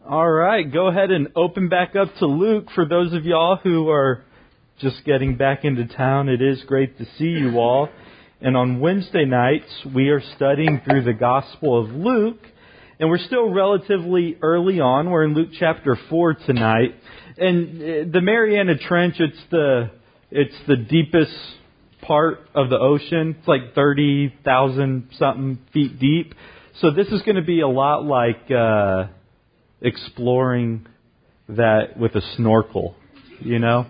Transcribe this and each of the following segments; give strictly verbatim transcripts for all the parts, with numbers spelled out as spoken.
All right, go ahead and open back up to Luke for those of y'all who are just getting back into town. It is great to see you all. And on Wednesday nights, we are studying through the Gospel of Luke. And we're still relatively early on. We're in Luke chapter four tonight. And the Mariana Trench, it's the it's the deepest part of the ocean. It's like thirty thousand something feet deep. So this is going to be a lot like uh, exploring that with a snorkel, you know.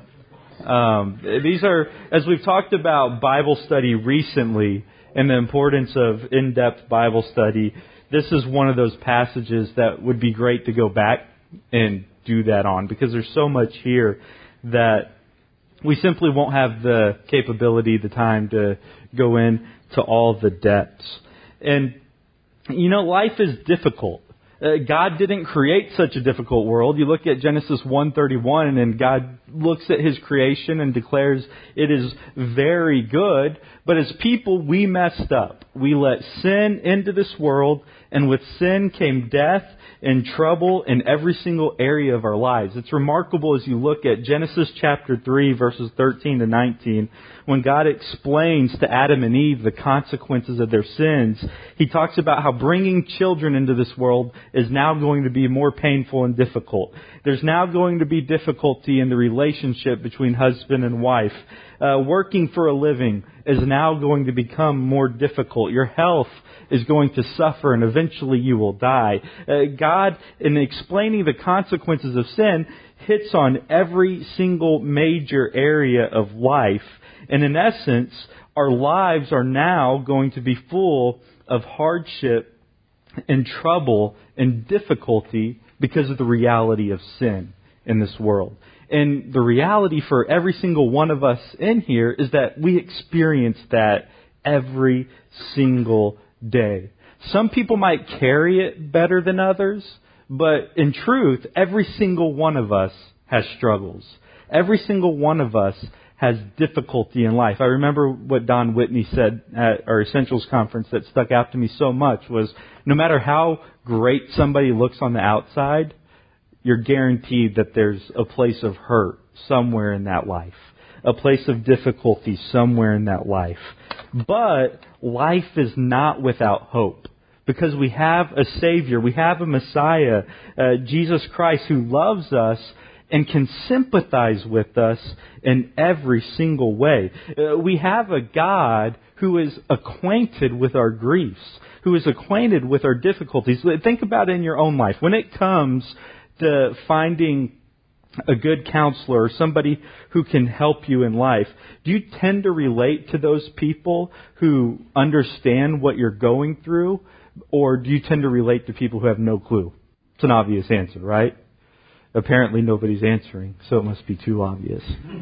Um, these are, as we've talked about Bible study recently and the importance of in-depth Bible study, this is one of those passages that would be great to go back and do that on, because there's so much here that we simply won't have the capability, the time to go in to all the depths. And, you know, life is difficult. Uh, God didn't create such a difficult world. You look at Genesis one thirty-one, and God looks at His creation and declares it is very good. But as people, we messed up. We let sin into this world, and with sin came death and trouble in every single area of our lives. It's remarkable as you look at Genesis chapter three, verses thirteen to nineteen, when God explains to Adam and Eve the consequences of their sins. He talks about how bringing children into this world is now going to be more painful and difficult. There's now going to be difficulty in the relationship between husband and wife. Uh, working for a living is now going to become more difficult. Your health is going to suffer, and eventually you will die. Uh, God, in explaining the consequences of sin, hits on every single major area of life. And in essence, our lives are now going to be full of hardship and trouble and difficulty because of the reality of sin in this world. And the reality for every single one of us in here is that we experience that every single day. Some people might carry it better than others, but in truth, every single one of us has struggles. Every single one of us has difficulty in life. I remember what Don Whitney said at our Essentials conference that stuck out to me so much was, no matter how great somebody looks on the outside, you're guaranteed that there's a place of hurt somewhere in that life, a place of difficulty somewhere in that life. But life is not without hope, because we have a Savior, we have a Messiah, uh, Jesus Christ, who loves us and can sympathize with us in every single way. Uh, we have a God who is acquainted with our griefs, who is acquainted with our difficulties. Think about it in your own life. When it comes to finding a good counselor or somebody who can help you in life, do you tend to relate to those people who understand what you're going through, or do you tend to relate to people who have no clue? It's an obvious answer, right? Apparently nobody's answering, so it must be too obvious.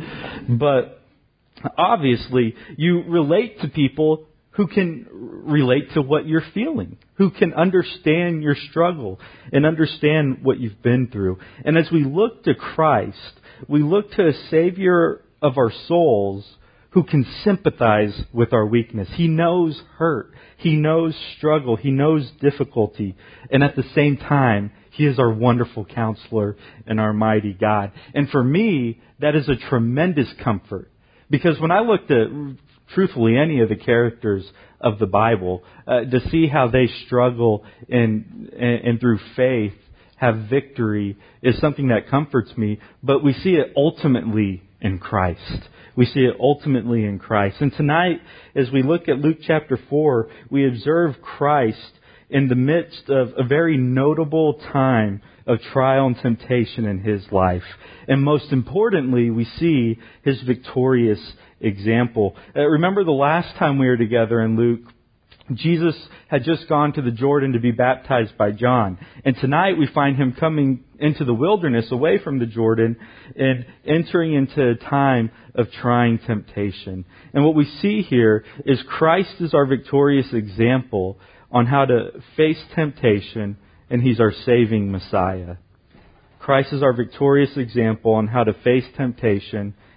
But obviously, you relate to people who can relate to what you're feeling, who can understand your struggle and understand what you've been through. And as we look to Christ, we look to a Savior of our souls who can sympathize with our weakness. He knows hurt. He knows struggle. He knows difficulty. And at the same time, He is our wonderful counselor and our mighty God. And for me, that is a tremendous comfort. Because when I looked at, truthfully, any of the characters of the Bible, uh, to see how they struggle and, and, and through faith have victory is something that comforts me. But we see it ultimately in Christ. We see it ultimately in Christ. And tonight, as we look at Luke chapter four, we observe Christ in the midst of a very notable time of trial and temptation in His life. And most importantly, we see His victorious example. Uh, remember the last time we were together in Luke, Jesus had just gone to the Jordan to be baptized by John. And tonight we find Him coming into the wilderness away from the Jordan and entering into a time of trying temptation. And what we see here is Christ is our victorious example on how to face temptation, and He's our saving Messiah. Christ is our victorious example on how to face temptation,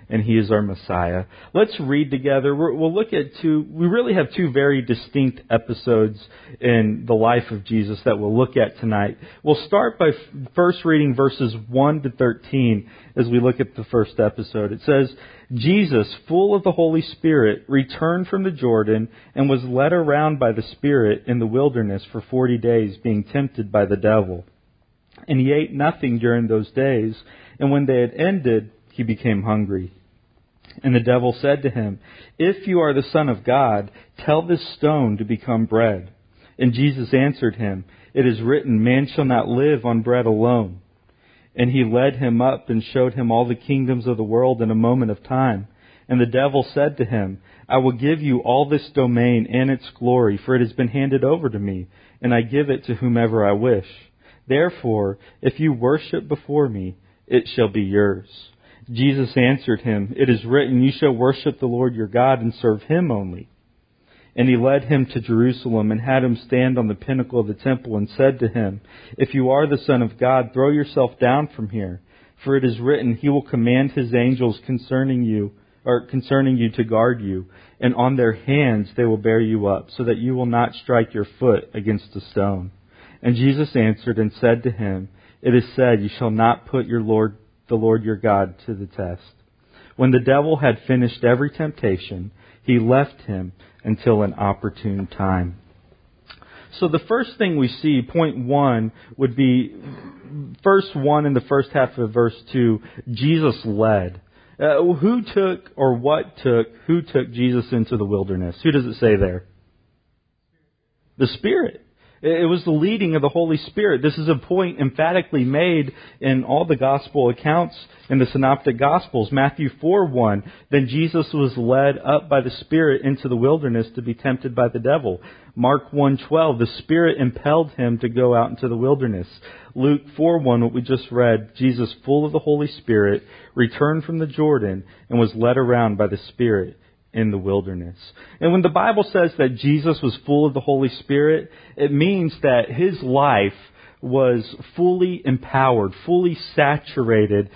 and He is our Messiah. Let's read together. We're, we'll look at two, we really have two very distinct episodes in the life of Jesus that we'll look at tonight. We'll start by first reading verses one to thirteen as we look at the first episode. It says, Jesus, full of the Holy Spirit, returned from the Jordan and was led around by the Spirit in the wilderness for forty days, being tempted by the devil. And He ate nothing during those days, and when they had ended, He became hungry. And the devil said to Him, "If you are the Son of God, tell this stone to become bread." And Jesus answered him, "It is written, man shall not live on bread alone." And He led Him up and showed Him all the kingdoms of the world in a moment of time. And the devil said to Him, "I will give you all this domain and its glory, for it has been handed over to me, and I give it to whomever I wish. Therefore, if you worship before me, it shall be yours." Jesus answered him, "It is written, you shall worship the Lord your God and serve Him only." And He led him to Jerusalem and had him stand on the pinnacle of the temple and said to him, "If you are the Son of God, throw yourself down from here. For it is written, He will command His angels concerning you, or concerning you to guard you, and on their hands they will bear you up, so that you will not strike your foot against a stone." And Jesus answered and said to him, "It is said, you shall not put your Lord, the Lord your God, to the test." When the devil had finished every temptation, he left him until an opportune time. So the first thing we see, point one, would be verse one in the first half of verse two, Jesus led. Uh, who took, or what took, who took Jesus into the wilderness? Who does it say there? The Spirit. It was the leading of the Holy Spirit. This is a point emphatically made in all the gospel accounts in the Synoptic Gospels. Matthew four one, then Jesus was led up by the Spirit into the wilderness to be tempted by the devil. Mark one twelve, the Spirit impelled Him to go out into the wilderness. Luke four one, what we just read, Jesus, full of the Holy Spirit, returned from the Jordan and was led around by the Spirit in the wilderness. And when the Bible says that Jesus was full of the Holy Spirit, it means that His life was fully empowered, fully saturated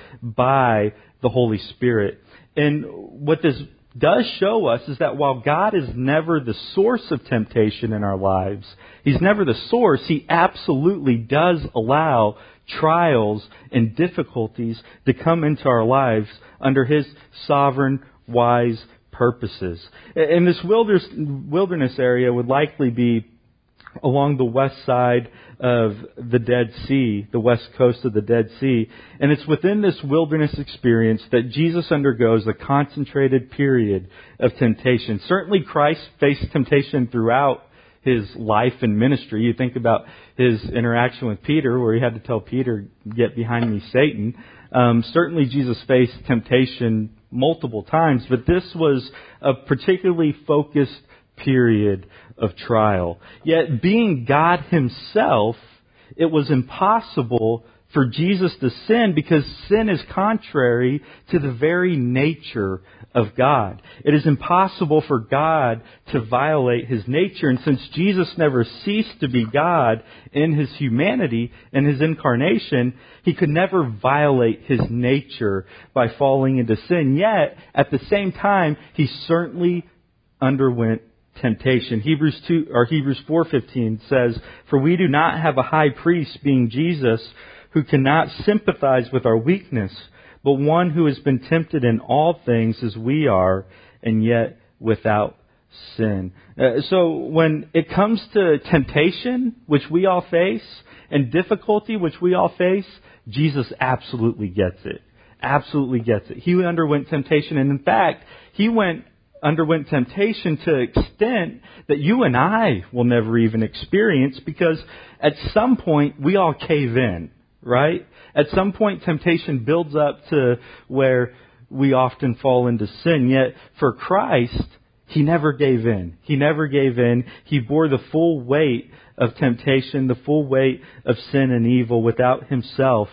by the Holy Spirit. And what this does show us is that while God is never the source of temptation in our lives, He's never the source, He absolutely does allow trials and difficulties to come into our lives under His sovereign, wise purposes. And this wilderness, wilderness area would likely be along the west side of the Dead Sea, the west coast of the Dead Sea. And it's within this wilderness experience that Jesus undergoes a concentrated period of temptation. Certainly Christ faced temptation throughout His life and ministry. You think about His interaction with Peter, where He had to tell Peter, "Get behind me, Satan." Um, certainly Jesus faced temptation multiple times, but this was a particularly focused period of trial. Yet, being God Himself, it was impossible for Jesus to sin because sin is contrary to the very nature of God. It is impossible for God to violate His nature. And since Jesus never ceased to be God in His humanity and His incarnation, He could never violate His nature by falling into sin. Yet, at the same time, He certainly underwent temptation. Hebrews two or Hebrews four fifteen says, "For we do not have a high priest, being Jesus, who cannot sympathize with our weakness, but one who has been tempted in all things as we are, and yet without sin." Uh, so when it comes to temptation, which we all face, and difficulty, which we all face, Jesus absolutely gets it. Absolutely gets it. He underwent temptation, and in fact, He went underwent temptation to an extent that you and I will never even experience, because at some point we all cave in, right? At some point temptation builds up to where we often fall into sin. Yet for Christ, He never gave in. He never gave in. He bore the full weight of temptation, the full weight of sin and evil without Himself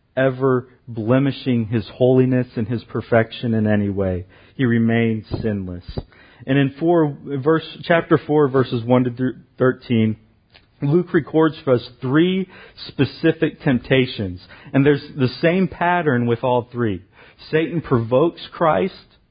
ever blemishing His holiness and His perfection in any way. He remained sinless. And in four, verse, chapter four, verses one to thirteen, Luke records for us three specific temptations. And there's the same pattern with all three. Satan provokes Christ,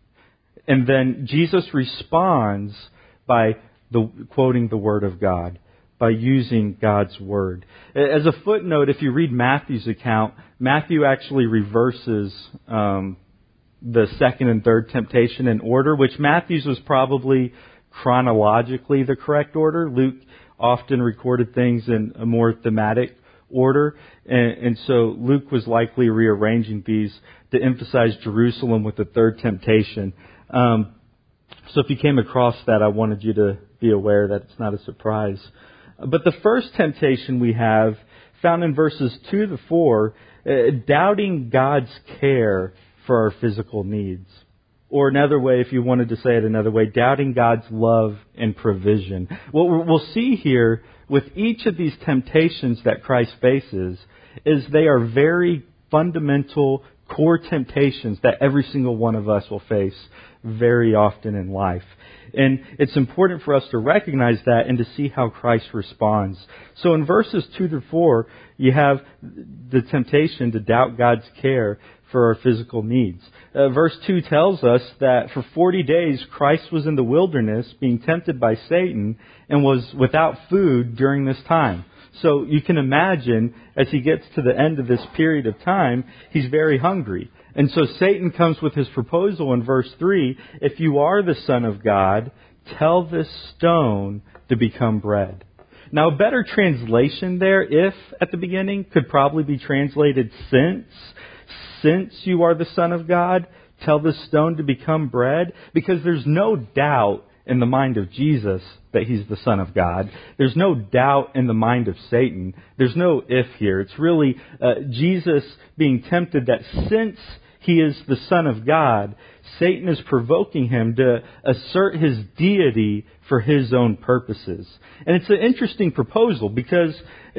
and then Jesus responds by the, quoting the Word of God, by using God's Word. As a footnote, if you read Matthew's account, Matthew actually reverses um, the second and third temptation in order, which Matthew's was probably chronologically the correct order. Luke often recorded things in a more thematic order, and, and so Luke was likely rearranging these to emphasize Jerusalem with the third temptation. Um, so if you came across that, I wanted you to be aware that it's not a surprise. But the first temptation we have, found in verses two to four, uh, doubting God's care for our physical needs. Or another way, if you wanted to say it another way, doubting God's love and provision. What we'll see here with each of these temptations that Christ faces is they are very fundamental, core temptations that every single one of us will face very often in life. And it's important for us to recognize that and to see how Christ responds. So in verses two to four, you have the temptation to doubt God's care for our physical needs. Uh, verse two tells us that for forty days Christ was in the wilderness being tempted by Satan and was without food during this time. So you can imagine as he gets to the end of this period of time, he's very hungry. And so Satan comes with his proposal in verse three, if you are the Son of God, tell this stone to become bread. Now a better translation there, if at the beginning, could probably be translated since. Since you are the Son of God, tell this stone to become bread. Because there's no doubt in the mind of Jesus that He's the Son of God. There's no doubt in the mind of Satan. There's no if here. It's really uh, Jesus being tempted that since He is the Son of God, Satan is provoking Him to assert His deity for His own purposes. And it's an interesting proposal because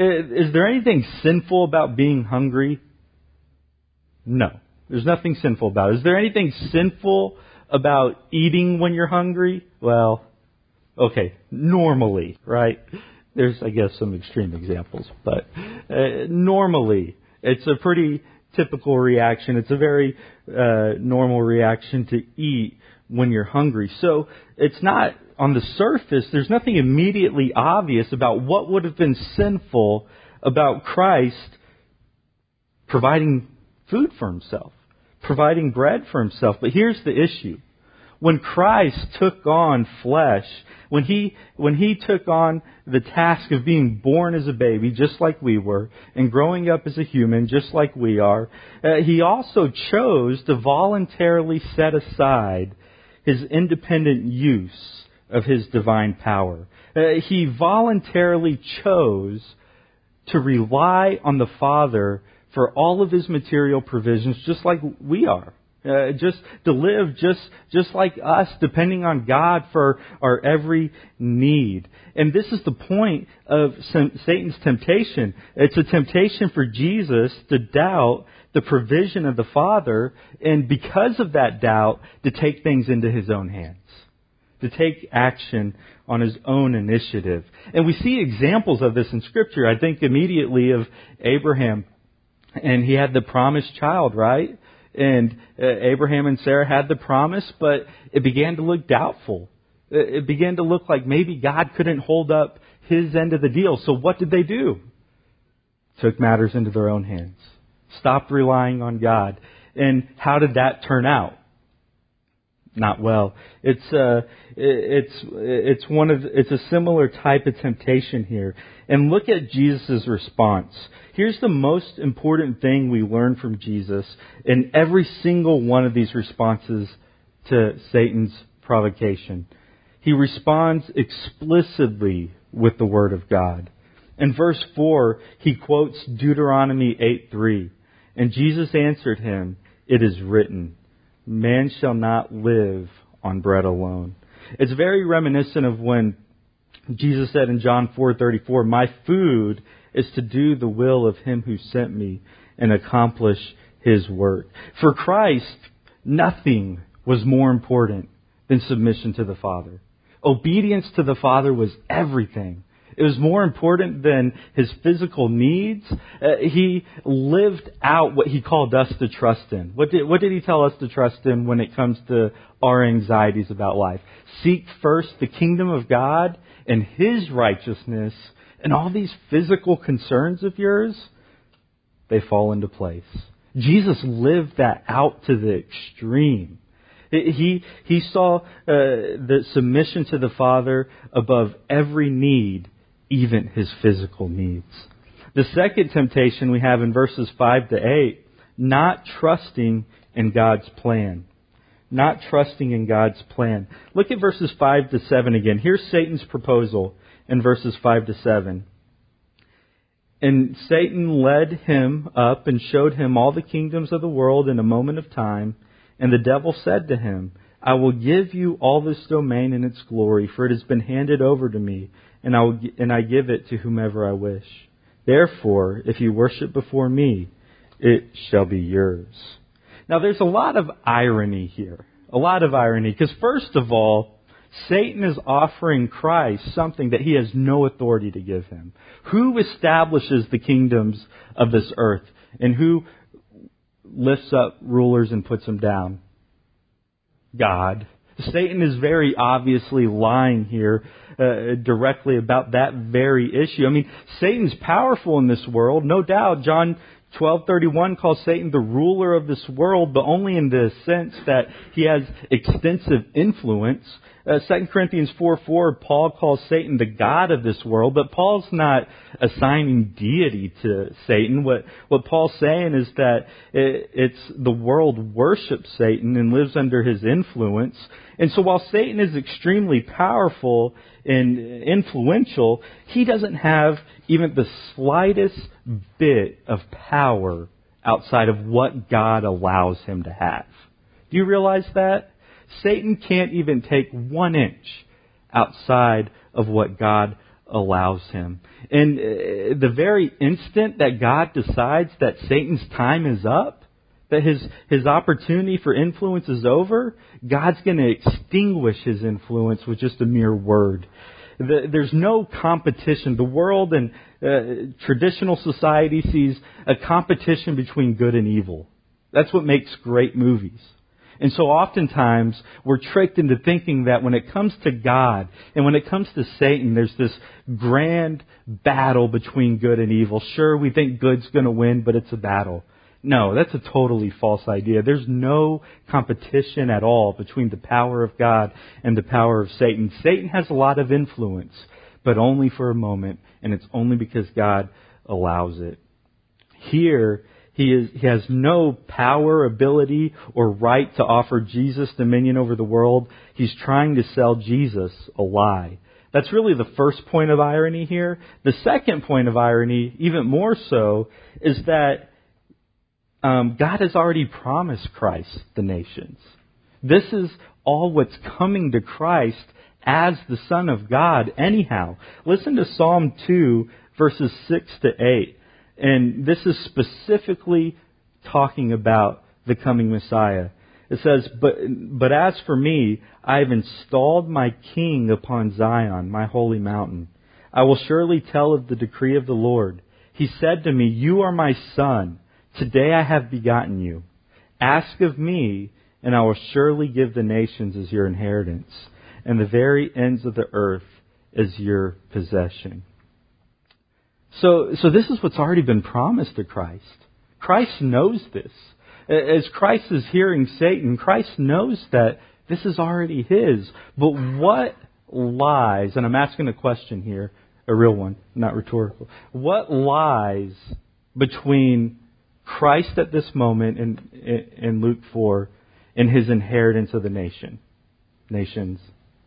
is there anything sinful about being hungry? No. There's nothing sinful about it. Is there anything sinful about eating when you're hungry? Well, okay, normally, right? There's, I guess, some extreme examples, but uh, normally it's a pretty typical reaction. It's a very uh, normal reaction to eat when you're hungry. So it's not, on the surface, there's nothing immediately obvious about what would have been sinful about Christ providing food for Himself, providing bread for Himself. But here's the issue. When Christ took on flesh, when He when He took on the task of being born as a baby, just like we were, and growing up as a human, just like we are, uh, He also chose to voluntarily set aside His independent use of His divine power. Uh, he voluntarily chose to rely on the Father for all of His material provisions, just like we are. Uh, just to live just just like us, depending on God for our every need. And this is the point of Satan's temptation. It's a temptation for Jesus to doubt the provision of the Father, and because of that doubt, to take things into His own hands, to take action on His own initiative. And we see examples of this in Scripture. I think immediately of Abraham. And he had the promised child, right? And uh, Abraham and Sarah had the promise, but it began to look doubtful. It began to look like maybe God couldn't hold up His end of the deal. So what did they do? Took matters into their own hands. Stopped relying on God. And how did that turn out? Not well. It's uh, it's it's one of it's a similar type of temptation here. And look at Jesus' response. Here's the most important thing we learn from Jesus in every single one of these responses to Satan's provocation. He responds explicitly with the Word of God. In verse four, he quotes Deuteronomy eight three. And Jesus answered him, "It is written, man shall not live on bread alone." It's very reminiscent of when Jesus said in John four thirty-four, "My food is to do the will of Him who sent me and accomplish His work." For Christ, nothing was more important than submission to the Father. Obedience to the Father was everything. It was more important than his physical needs. Uh, he lived out what he called us to trust in. What did, what did he tell us to trust in when it comes to our anxieties about life? Seek first the kingdom of God and his righteousness, and all these physical concerns of yours, they fall into place. Jesus lived that out to the extreme. He he saw uh, the submission to the Father above every need, even his physical needs. The second temptation we have in verses five to eight, not trusting in God's plan. Not trusting in God's plan. Look at verses five to seven again. Here's Satan's proposal in verses five to seven. And Satan led him up and showed him all the kingdoms of the world in a moment of time. And the devil said to him, I will give you all this domain and its glory, for it has been handed over to me, and I will, and I give it to whomever I wish. Therefore, if you worship before me, it shall be yours. Now, there's a lot of irony here. A lot of irony. Because first of all, Satan is offering Christ something that he has no authority to give him. Who establishes the kingdoms of this earth? And who lifts up rulers and puts them down? God. Satan is very obviously lying here uh, directly about that very issue. I mean, Satan's powerful in this world, no doubt. John twelve thirty-one calls Satan the ruler of this world, but only in the sense that he has extensive influence. Uh, Second Corinthians four four, Paul calls Satan the god of this world, but Paul's not assigning deity to Satan. What what Paul's saying is that it, it's the world worships Satan and lives under his influence. And so while Satan is extremely powerful and influential, he doesn't have even the slightest bit of power outside of what God allows him to have. Do you realize that? Satan can't even take one inch outside of what God allows him. And the very instant that God decides that Satan's time is up, that his, his opportunity for influence is over, God's going to extinguish his influence with just a mere word. The, there's no competition. The world and uh, traditional society sees a competition between good and evil. That's what makes great movies. And so oftentimes we're tricked into thinking that when it comes to God and when it comes to Satan, there's this grand battle between good and evil. Sure, we think good's going to win, but it's a battle. No, that's a totally false idea. There's no competition at all between the power of God and the power of Satan. Satan has a lot of influence, but only for a moment, and it's only because God allows it. Here, He is, he has no power, ability, or right to offer Jesus dominion over the world. He's trying to sell Jesus a lie. That's really the first point of irony here. The second point of irony, even more so, is that um, God has already promised Christ the nations. This is all what's coming to Christ as the Son of God anyhow. Listen to Psalm two, verses six to eight. And this is specifically talking about the coming Messiah. It says, but, but as for me, I have installed my king upon Zion, my holy mountain. I will surely tell of the decree of the Lord. He said to me, you are my son. Today I have begotten you. Ask of me, and I will surely give the nations as your inheritance, and the very ends of the earth as your possession. So, so this is what's already been promised to Christ. Christ knows this. As Christ is hearing Satan, Christ knows that this is already his. But what lies, and I'm asking a question here, a real one, not rhetorical. What lies between Christ at this moment in, in Luke four and his inheritance of the nation? Nations.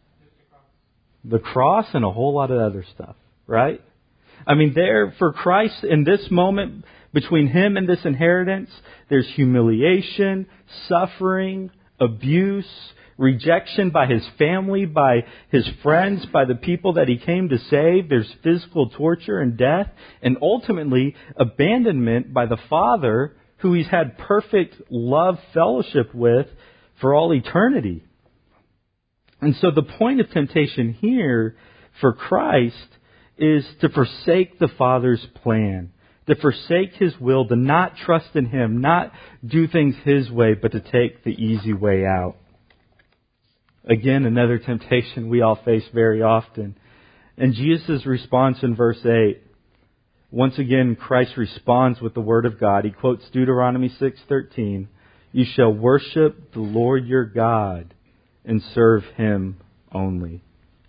The cross and a whole lot of other stuff, right? I mean, there, for Christ, in this moment, between him and this inheritance, there's humiliation, suffering, abuse, rejection by his family, by his friends, by the people that he came to save. There's physical torture and death, and ultimately abandonment by the Father, who he's had perfect love fellowship with for all eternity. And so the point of temptation here for Christ is to forsake the Father's plan, to forsake His will, to not trust in Him, not do things His way, but to take the easy way out. Again, another temptation we all face very often. And Jesus' response in verse eight, once again, Christ responds with the Word of God. He quotes Deuteronomy six thirteen, "You shall worship the Lord your God and serve Him only."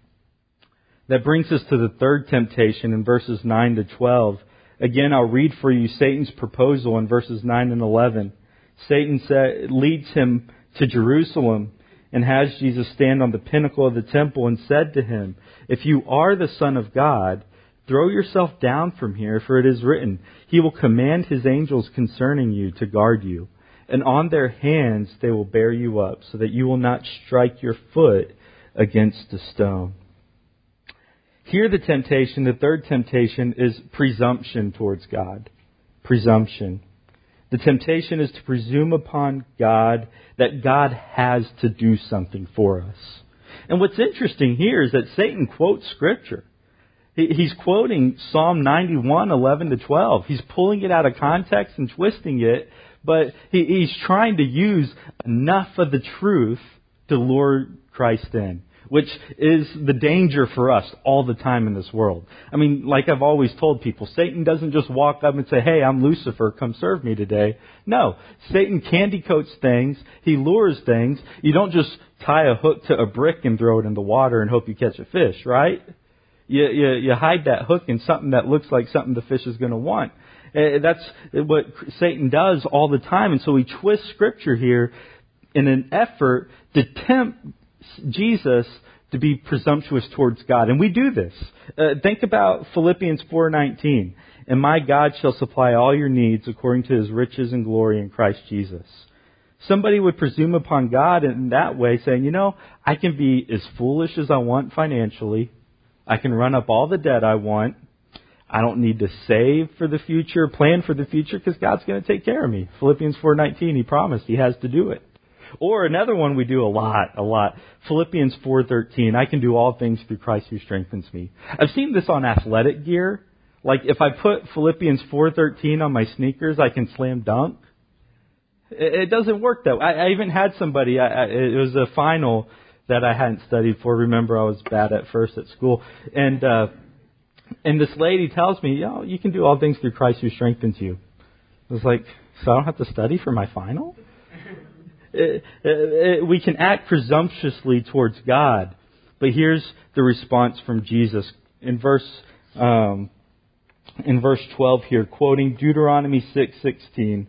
That brings us to the third temptation in verses nine to twelve. Again, I'll read for you Satan's proposal in verses nine and eleven. Satan sa- leads him to Jerusalem and has Jesus stand on the pinnacle of the temple and said to him, "If you are the Son of God, throw yourself down from here, for it is written, He will command His angels concerning you to guard you, and on their hands they will bear you up, so that you will not strike your foot against a stone." Here the temptation, the third temptation, is presumption towards God. Presumption. The temptation is to presume upon God that God has to do something for us. And what's interesting here is that Satan quotes Scripture. He's quoting Psalm ninety-one, eleven to twelve. He's pulling it out of context and twisting it, but he's trying to use enough of the truth to lure Christ in, which is the danger for us all the time in this world. I mean, like I've always told people, Satan doesn't just walk up and say, "Hey, I'm Lucifer, come serve me today." No, Satan candy coats things. He lures things. You don't just tie a hook to a brick and throw it in the water and hope you catch a fish, right? You, you, you hide that hook in something that looks like something the fish is going to want. Uh, that's what Satan does all the time. And so he twists Scripture here in an effort to tempt Jesus to be presumptuous towards God. And we do this. Uh, think about Philippians four nineteen. "And my God shall supply all your needs according to His riches and glory in Christ Jesus." Somebody would presume upon God in that way, saying, you know, I can be as foolish as I want financially. I can run up all the debt I want. I don't need to save for the future, plan for the future, because God's going to take care of me. Philippians four nineteen, He promised He has to do it. Or another one we do a lot, a lot. Philippians four thirteen, "I can do all things through Christ who strengthens me." I've seen this on athletic gear. Like if I put Philippians four thirteen on my sneakers, I can slam dunk. It doesn't work that way. I, I even had somebody, I, I, it was a final that I hadn't studied for. Remember, I was bad at first at school. And uh, and this lady tells me, "Yo, you can do all things through Christ who strengthens you." I was like, so I don't have to study for my final? It, it, it, we can act presumptuously towards God. But here's the response from Jesus. In verse um, in verse twelve here, quoting Deuteronomy six sixteen,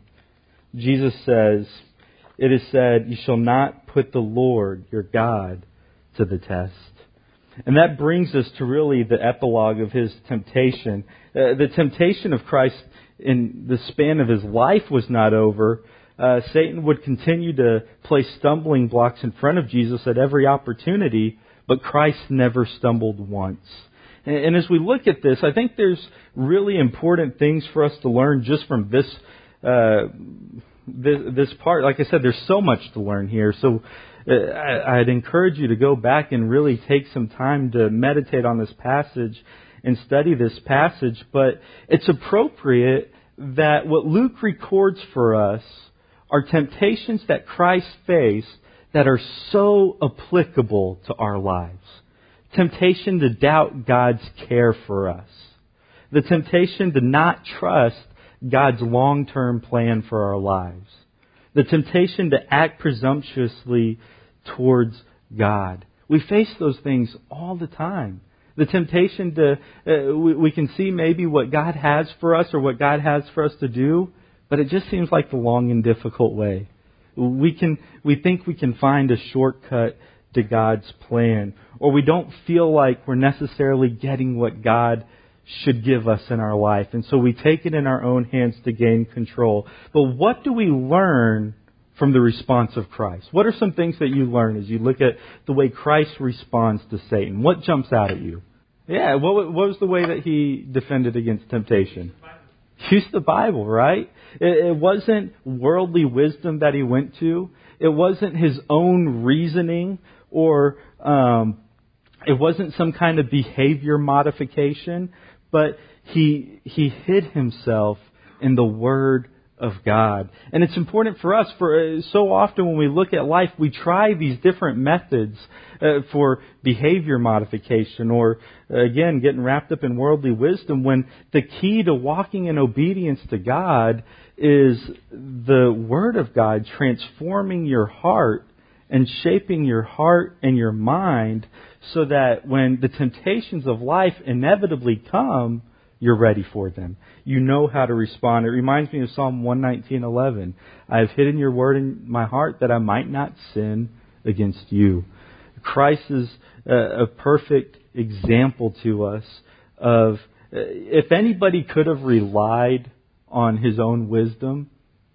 Jesus says, "It is said, you shall not put the Lord your God to the test." And that brings us to really the epilogue of His temptation. Uh, the temptation of Christ in the span of His life was not over. Uh, Satan would continue to place stumbling blocks in front of Jesus at every opportunity, but Christ never stumbled once. And, and as we look at this, I think there's really important things for us to learn just from this uh, this, this part. Like I said, there's so much to learn here. So uh, I, I'd encourage you to go back and really take some time to meditate on this passage and study this passage. But it's appropriate that what Luke records for us are temptations that Christ faced that are so applicable to our lives. Temptation to doubt God's care for us. The temptation to not trust God's long-term plan for our lives. The temptation to act presumptuously towards God. We face those things all the time. The temptation to, uh, we, we can see maybe what God has for us or what God has for us to do, but it just seems like the long and difficult way. We can, we think we can find a shortcut to God's plan, or we don't feel like we're necessarily getting what God should give us in our life. And so we take it in our own hands to gain control. But what do we learn from the response of Christ? What are some things that you learn as you look at the way Christ responds to Satan? What jumps out at you? Yeah, what, what was the way that He defended against temptation? Use the Bible, right? It, it wasn't worldly wisdom that He went to. It wasn't His own reasoning or um, It wasn't some kind of behavior modification, but he he hid himself in the Word of God. And it's important for us, for so often when we look at life, we try these different methods uh, for behavior modification or, uh, again, getting wrapped up in worldly wisdom, when the key to walking in obedience to God is the Word of God transforming your heart and shaping your heart and your mind so that when the temptations of life inevitably come, you're ready for them. You know how to respond. It reminds me of Psalm one nineteen eleven. I have hidden your word in my heart that I might not sin against you. Christ is a, a perfect example to us of, if anybody could have relied on his own wisdom,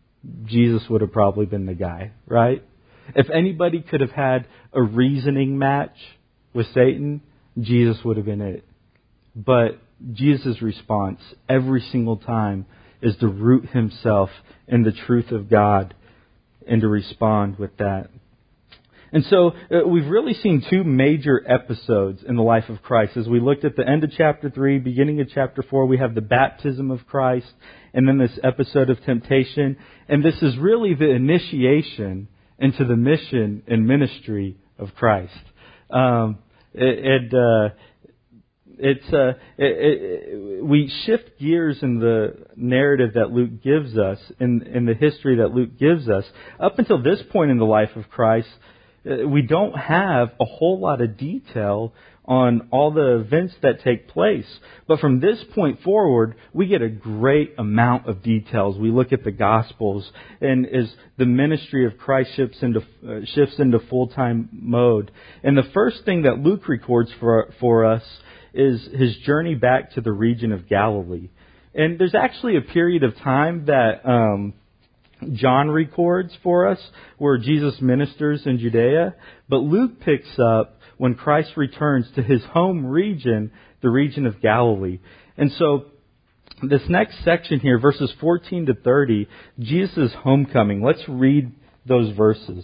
Jesus would have probably been the guy, right? If anybody could have had a reasoning match with Satan, Jesus would have been it. But Jesus' response every single time is to root himself in the truth of God and to respond with that. And so uh, we've really seen two major episodes in the life of Christ. As we looked at the end of chapter three, beginning of chapter four, we have the baptism of Christ and then this episode of temptation. And this is really the initiation into the mission and ministry of Christ. Um, it, it, uh, it's uh, it, it, we shift gears in the narrative that Luke gives us, in, in the history that Luke gives us. Up until this point in the life of Christ, uh, we don't have a whole lot of detail on all the events that take place. But from this point forward, we get a great amount of details. We look at the Gospels, and as the ministry of Christ shifts into uh, shifts into full-time mode. And the first thing that Luke records for for us is his journey back to the region of Galilee. And there's actually a period of time that um, John records for us where Jesus ministers in Judea, but Luke picks up when Christ returns to his home region, the region of Galilee. And so this next section here, verses fourteen to thirty, Jesus' homecoming. Let's read those verses.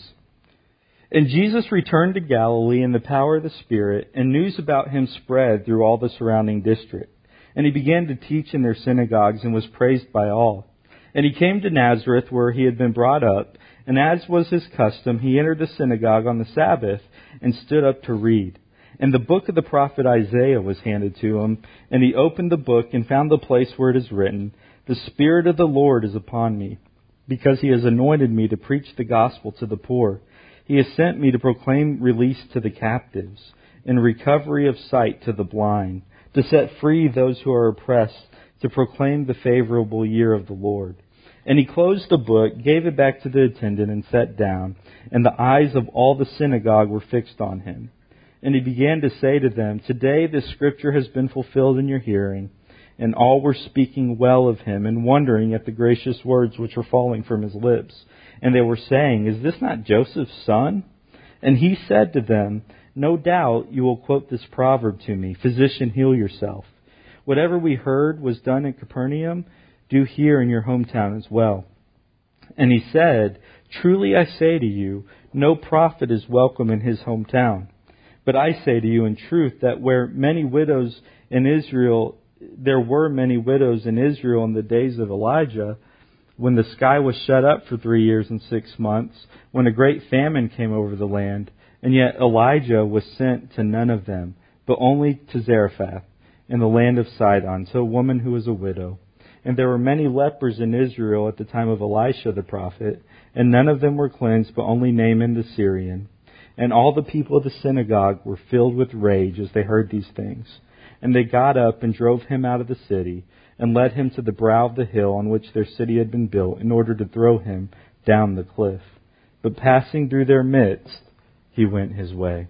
And Jesus returned to Galilee in the power of the Spirit, and news about him spread through all the surrounding district. And he began to teach in their synagogues and was praised by all. And he came to Nazareth, where he had been brought up, and as was his custom, he entered the synagogue on the Sabbath and stood up to read. And the book of the prophet Isaiah was handed to him, and he opened the book and found the place where it is written, "The Spirit of the Lord is upon me, because he has anointed me to preach the gospel to the poor. He has sent me to proclaim release to the captives, and recovery of sight to the blind, to set free those who are oppressed, to proclaim the favorable year of the Lord." And he closed the book, gave it back to the attendant, and sat down. And the eyes of all the synagogue were fixed on him. And he began to say to them, "Today this scripture has been fulfilled in your hearing." And all were speaking well of him and wondering at the gracious words which were falling from his lips. And they were saying, "Is this not Joseph's son?" And he said to them, "No doubt you will quote this proverb to me, 'Physician, heal yourself.' Whatever we heard was done in Capernaum, do here in your hometown as well." And he said, "Truly I say to you, no prophet is welcome in his hometown. But I say to you in truth that where many widows in Israel, there were many widows in Israel in the days of Elijah, when the sky was shut up for three years and six months, when a great famine came over the land, and yet Elijah was sent to none of them, but only to Zarephath in the land of Sidon, to a woman who was a widow. And there were many lepers in Israel at the time of Elisha the prophet, and none of them were cleansed, but only Naaman the Syrian. And all the people of the synagogue were filled with rage as they heard these things. And they got up and drove him out of the city, and led him to the brow of the hill on which their city had been built, in order to throw him down the cliff. But passing through their midst, he went his way.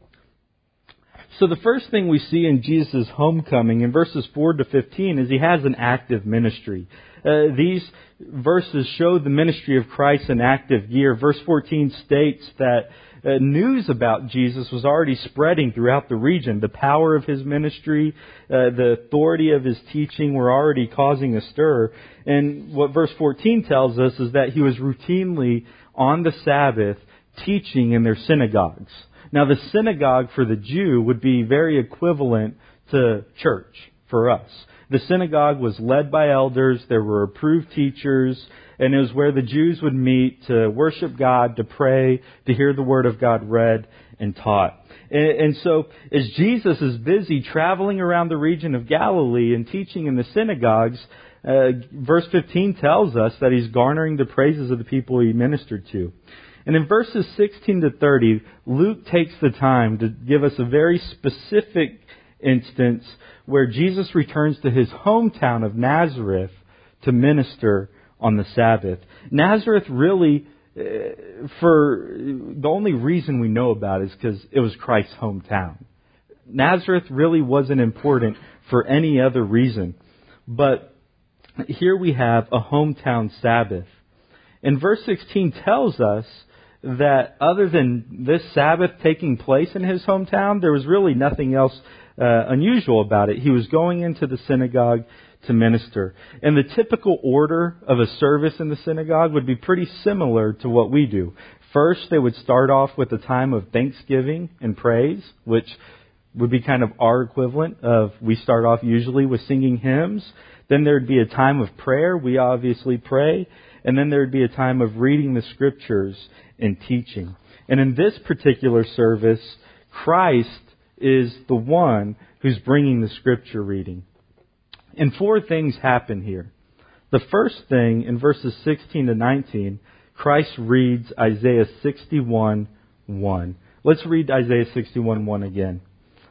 So the first thing we see in Jesus' homecoming in verses four to fifteen is he has an active ministry. Uh, these verses show the ministry of Christ in active gear. Verse fourteen states that uh, news about Jesus was already spreading throughout the region. The power of his ministry, uh, the authority of his teaching were already causing a stir. And what verse fourteen tells us is that he was routinely on the Sabbath teaching in their synagogues. Now, the synagogue for the Jew would be very equivalent to church for us. The synagogue was led by elders, there were approved teachers, and it was where the Jews would meet to worship God, to pray, to hear the Word of God read and taught. And, and so, as Jesus is busy traveling around the region of Galilee and teaching in the synagogues, uh, verse fifteen tells us that He's garnering the praises of the people He ministered to. And in verses sixteen to thirty, Luke takes the time to give us a very specific instance where Jesus returns to His hometown of Nazareth to minister on the Sabbath. Nazareth really, for the only reason we know about it is because it was Christ's hometown. Nazareth really wasn't important for any other reason. But here we have a hometown Sabbath. And verse sixteen tells us that other than this Sabbath taking place in His hometown, there was really nothing else uh, unusual about it. He was going into the synagogue to minister. And the typical order of a service in the synagogue would be pretty similar to what we do. First, they would start off with a time of thanksgiving and praise, which would be kind of our equivalent of we start off usually with singing hymns. Then there would be a time of prayer. We obviously pray. And then there would be a time of reading the Scriptures and teaching. And in this particular service, Christ is the one who's bringing the Scripture reading. And four things happen here. The first thing, in verses sixteen to nineteen, Christ reads Isaiah sixty-one one. Let's read Isaiah sixty-one one again.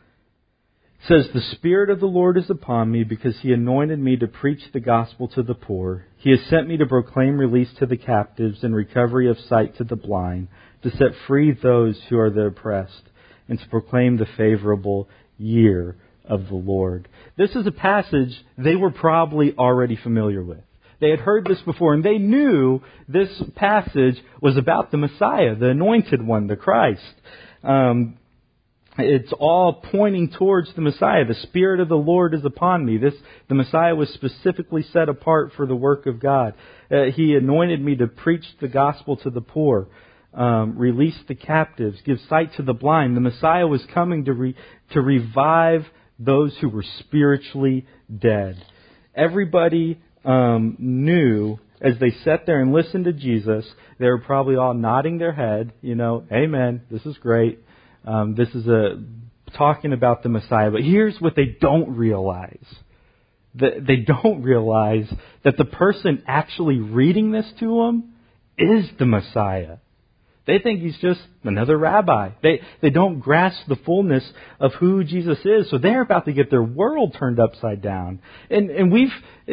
It says, "The Spirit of the Lord is upon me, because He anointed me to preach the gospel to the poor. He has sent me to proclaim release to the captives and recovery of sight to the blind, to set free those who are the oppressed, and to proclaim the favorable year of the Lord." This is a passage they were probably already familiar with. They had heard this before, and they knew this passage was about the Messiah, the anointed one, the Christ. Um, it's all pointing towards the Messiah. The Spirit of the Lord is upon me. This, the Messiah was specifically set apart for the work of God. Uh, he anointed me to preach the gospel to the poor, um, release the captives, give sight to the blind. The Messiah was coming to re, to revive those who were spiritually dead. Everybody um, knew as they sat there and listened to Jesus, they were probably all nodding their head, you know, amen, this is great. Um, this is a talking about the Messiah. But here's what they don't realize. That they don't realize that the person actually reading this to them is the Messiah. They think he's just another rabbi. They they don't grasp the fullness of who Jesus is. So they're about to get their world turned upside down. And and we've,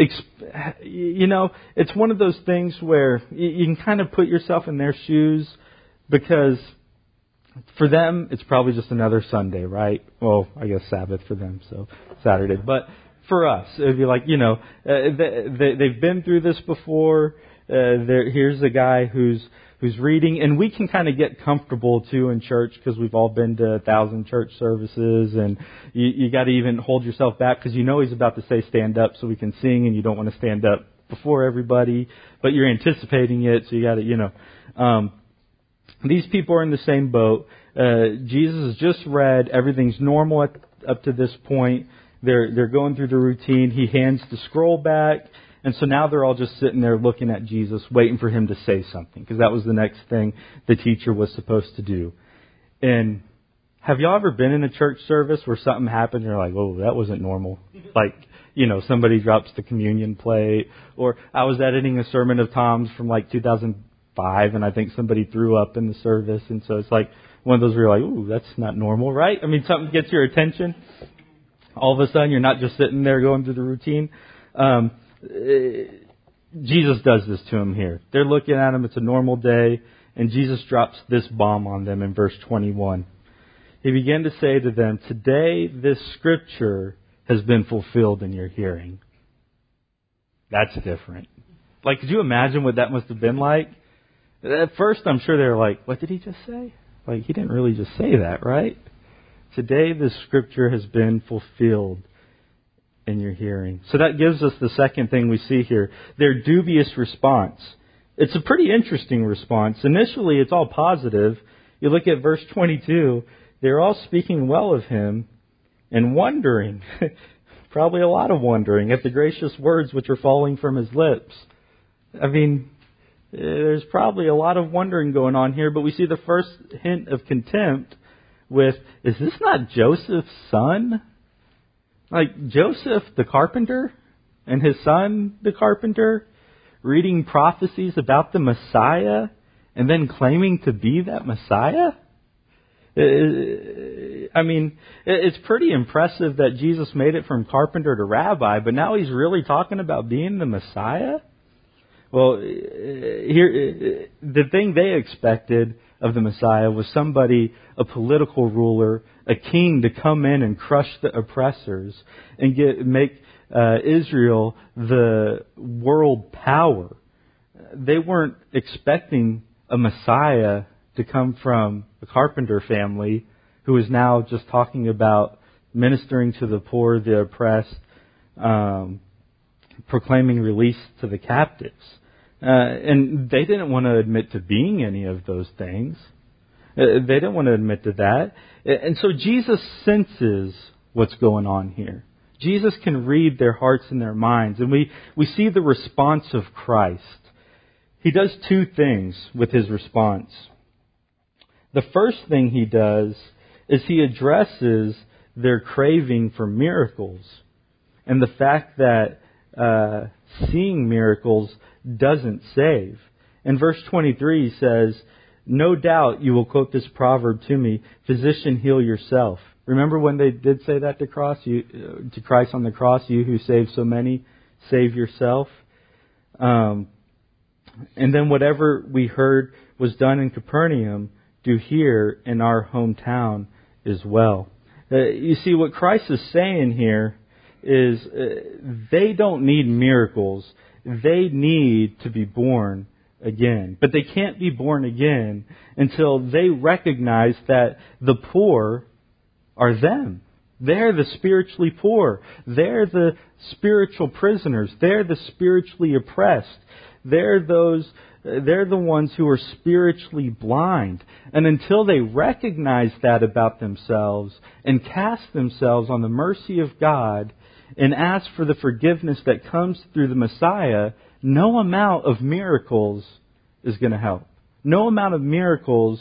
you know, it's one of those things where you can kind of put yourself in their shoes, because for them, it's probably just another Sunday, right? Well, I guess Sabbath for them, so Saturday. But for us, it would be like, you know, uh, they, they, they've been through this before. Uh, here's a guy who's who's reading, and we can kind of get comfortable too in church because we've all been to a thousand church services, and you, you got to even hold yourself back because you know he's about to say stand up so we can sing, and you don't want to stand up before everybody, but you're anticipating it, so you got to, you know. Um, These people are in the same boat. Uh, Jesus has just read. Everything's normal at, up to this point. They're they're going through the routine. He hands the scroll back. And so now they're all just sitting there looking at Jesus, waiting for him to say something, because that was the next thing the teacher was supposed to do. And have y'all ever been in a church service where something happened and you're like, oh, that wasn't normal? Like, you know, somebody drops the communion plate. Or I was editing a sermon of Tom's from like two thousand five, and I think somebody threw up in the service. And so it's like one of those where you're like, ooh, that's not normal, right? I mean, something gets your attention. All of a sudden, you're not just sitting there going through the routine. Um, Jesus does this to him here. They're looking at him. It's a normal day. And Jesus drops this bomb on them in verse twenty-one. He began to say to them, today this scripture has been fulfilled in your hearing. That's different. Like, could you imagine what that must have been like? At first, I'm sure they were like, what did he just say? Like, he didn't really just say that, right? Today this scripture has been fulfilled in your hearing. So that gives us the second thing we see here, their dubious response. It's a pretty interesting response. Initially, it's all positive. You look at verse twenty-two, they're all speaking well of him and wondering, probably a lot of wondering, at the gracious words which are falling from his lips. I mean, there's probably a lot of wondering going on here, but we see the first hint of contempt with, is this not Joseph's son? Like Joseph the carpenter and his son the carpenter, reading prophecies about the Messiah and then claiming to be that Messiah? I mean, it's pretty impressive that Jesus made it from carpenter to rabbi, but now he's really talking about being the Messiah? Well, here, the thing they expected of the Messiah was somebody, a political ruler, a king to come in and crush the oppressors and get make uh, Israel the world power. They weren't expecting a Messiah to come from a carpenter family who is now just talking about ministering to the poor, the oppressed, um, proclaiming release to the captives. Uh, and they didn't want to admit to being any of those things. Uh, they didn't want to admit to that. And so Jesus senses what's going on here. Jesus can read their hearts and their minds. And we, we see the response of Christ. He does two things with his response. The first thing he does is he addresses their craving for miracles and the fact that uh, seeing miracles doesn't save. In verse twenty-three he says, "No doubt you will quote this proverb to me, 'Physician, heal yourself.'" Remember when they did say that to cross, you, to Christ on the cross, "You who saved so many, save yourself." Um, and then whatever we heard was done in Capernaum, do here in our hometown as well. Uh, you see, what Christ is saying here is uh, they don't need miracles. They need to be born again. But they can't be born again until they recognize that the poor are them. They're the spiritually poor. They're the spiritual prisoners. They're the spiritually oppressed. They're those, they're the ones who are spiritually blind. And until they recognize that about themselves and cast themselves on the mercy of God and ask for the forgiveness that comes through the Messiah, no amount of miracles is going to help. No amount of miracles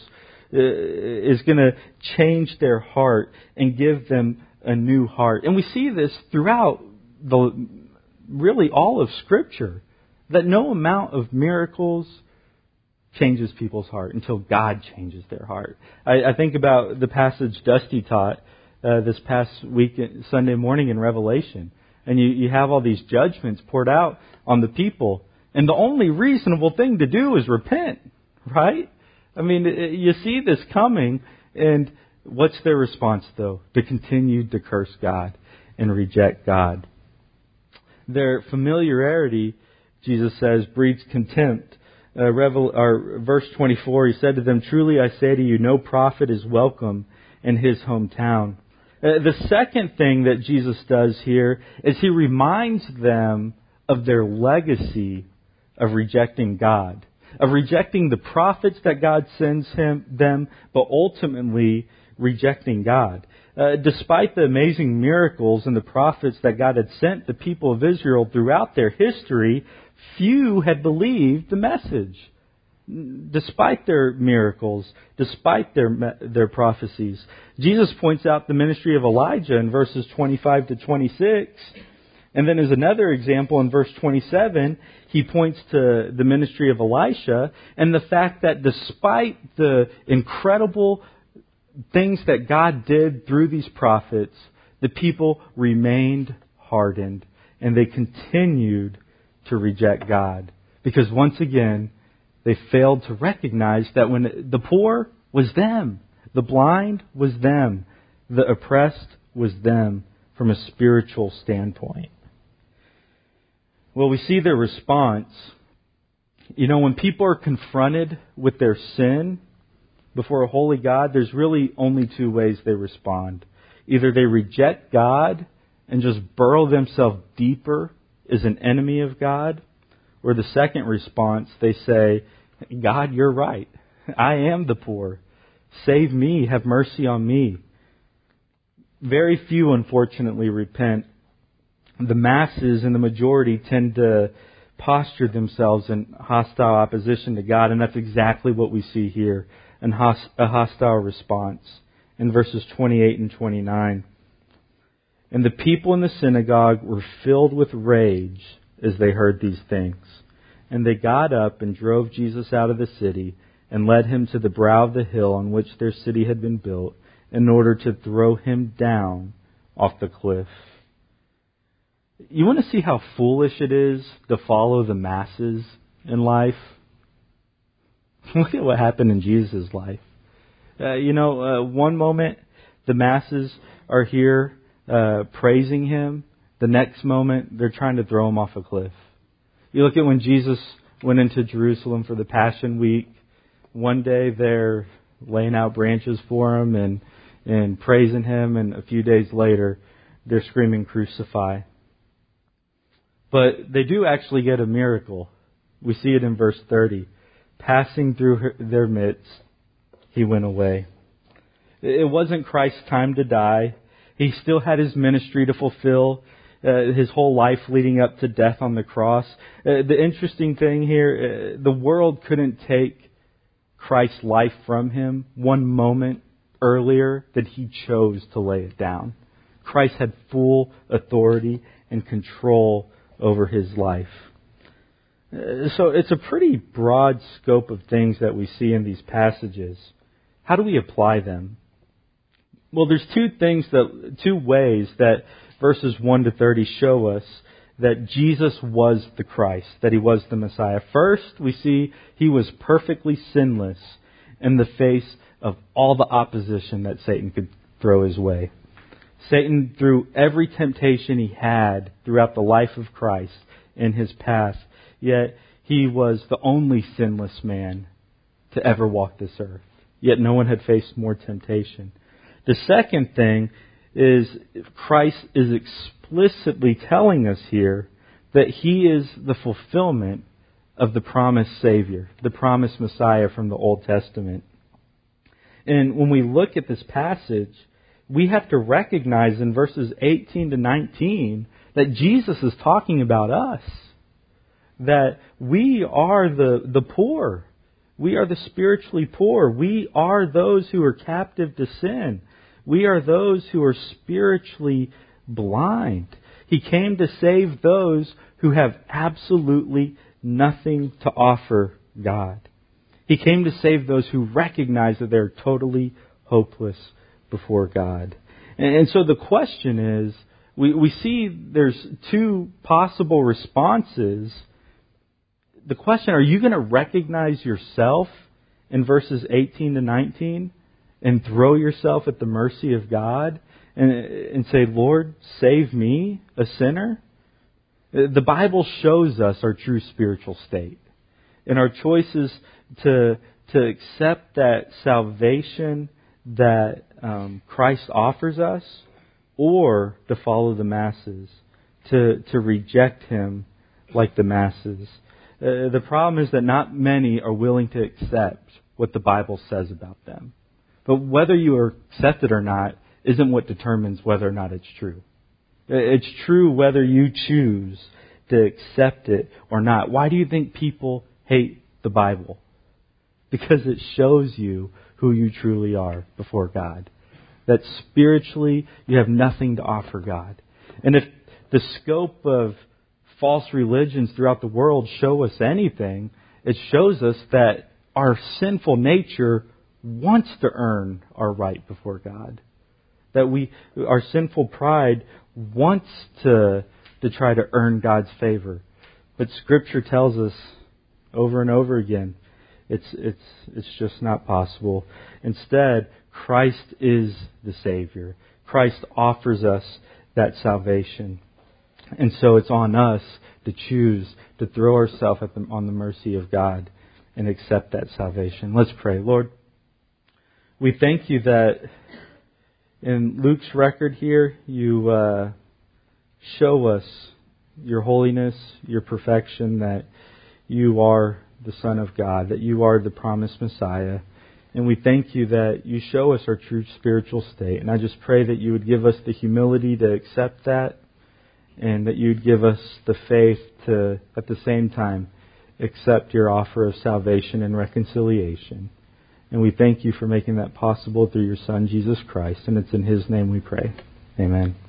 is going to change their heart and give them a new heart. And we see this throughout the really all of Scripture, that no amount of miracles changes people's heart until God changes their heart. I, I think about the passage Dusty taught uh, this past week, Sunday morning in Revelation. And you, you have all these judgments poured out on the people. And the only reasonable thing to do is repent, right? I mean, you see this coming, and what's their response, though? To continue to curse God and reject God. Their familiarity, Jesus says, breeds contempt. Uh, Revel, or verse twenty-four, he said to them, "Truly I say to you, no prophet is welcome in his hometown." Uh, the second thing that Jesus does here is he reminds them of their legacy of rejecting God, of rejecting the prophets that God sends him them, but ultimately rejecting God. Uh, despite the amazing miracles and the prophets that God had sent the people of Israel throughout their history, few had believed the message. Despite their miracles, despite their their prophecies. Jesus points out the ministry of Elijah in verses twenty-five to twenty-six. And then as another example in verse twenty-seven, he points to the ministry of Elisha and the fact that despite the incredible things that God did through these prophets, the people remained hardened and they continued to reject God. Because once again, they failed to recognize that when the poor was them, the blind was them, the oppressed was them from a spiritual standpoint. Well, we see their response. You know, when people are confronted with their sin before a holy God, there's really only two ways they respond. Either they reject God and just burrow themselves deeper as an enemy of God, or the second response, they say, "God, you're right. I am the poor. Save me, have mercy on me. Very few, unfortunately, repent. The masses and the majority tend to posture themselves in hostile opposition to God, and that's exactly what we see here, a hostile response in verses twenty-eight and twenty-nine. And the people in the synagogue were filled with rage as they heard these things. And they got up and drove Jesus out of the city and led him to the brow of the hill on which their city had been built, in order to throw him down off the cliff. You want to see how foolish it is to follow the masses in life? Look at what happened in Jesus' life. Uh, you know, uh, one moment the masses are here uh, praising Him. The next moment they're trying to throw Him off a cliff. You look at when Jesus went into Jerusalem for the Passion Week. One day they're laying out branches for Him and, and praising Him. And a few days later they're screaming, "Crucify." But they do actually get a miracle. We see it in verse thirty. Passing through her, their midst, He went away. It wasn't Christ's time to die. He still had His ministry to fulfill, uh, His whole life leading up to death on the cross. Uh, the interesting thing here, uh, the world couldn't take Christ's life from Him one moment earlier that He chose to lay it down. Christ had full authority and control over His life. So it's a pretty broad scope of things that we see in these passages. How do we apply them? Well, there's two things that, two ways that verses one to thirty show us that Jesus was the Christ, that He was the Messiah. First, we see He was perfectly sinless in the face of all the opposition that Satan could throw His way. Satan threw every temptation he had throughout the life of Christ in His path, yet He was the only sinless man to ever walk this earth. Yet no one had faced more temptation. The second thing is Christ is explicitly telling us here that He is the fulfillment of the promised Savior, the promised Messiah from the Old Testament. And when we look at this passage, we have to recognize in verses eighteen to nineteen that Jesus is talking about us. That we are the, the poor. We are the spiritually poor. We are those who are captive to sin. We are those who are spiritually blind. He came to save those who have absolutely nothing to offer God. He came to save those who recognize that they're totally hopeless before God. And, and so the question is, we, we see there's two possible responses. The question, are you going to recognize yourself in verses eighteen to nineteen and throw yourself at the mercy of God and, and say, "Lord, save me, a sinner"? The Bible shows us our true spiritual state. And our choices to, to accept that salvation that um, Christ offers us, or to follow the masses, to, to reject Him like the masses. Uh, the problem is that not many are willing to accept what the Bible says about them. But whether you accept it or not isn't what determines whether or not it's true. It's true whether you choose to accept it or not. Why do you think people hate the Bible? Because it shows you who you truly are before God. That spiritually you have nothing to offer God. And if the scope of false religions throughout the world show us anything, it shows us that our sinful nature wants to earn our right before God. That we, our sinful pride wants to, to try to earn God's favor. But Scripture tells us over and over again, it's, it's, it's just not possible. Instead, Christ is the Savior. Christ offers us that salvation. And so it's on us to choose to throw ourselves at the, on the mercy of God and accept that salvation. Let's pray. Lord, we thank You that in Luke's record here, You uh, show us Your holiness, Your perfection, that You are the Son of God, that You are the promised Messiah, And we thank you that you show us our true spiritual state. And I just pray that you would give us the humility to accept that, and that you would give us the faith to, at the same time, accept your offer of salvation and reconciliation. And we thank you for making that possible through your Son, Jesus Christ. And it's in His name we pray. Amen.